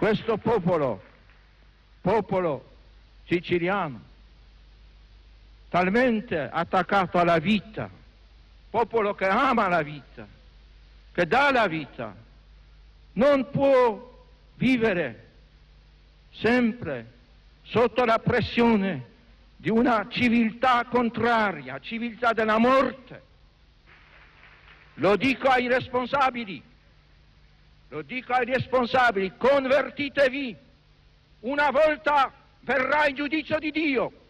questo popolo siciliano, talmente attaccato alla vita, popolo che ama la vita, che dà la vita, non può vivere sempre sotto la pressione di una civiltà contraria, civiltà della morte. Lo dico ai responsabili, convertitevi, una volta verrà il giudizio di Dio.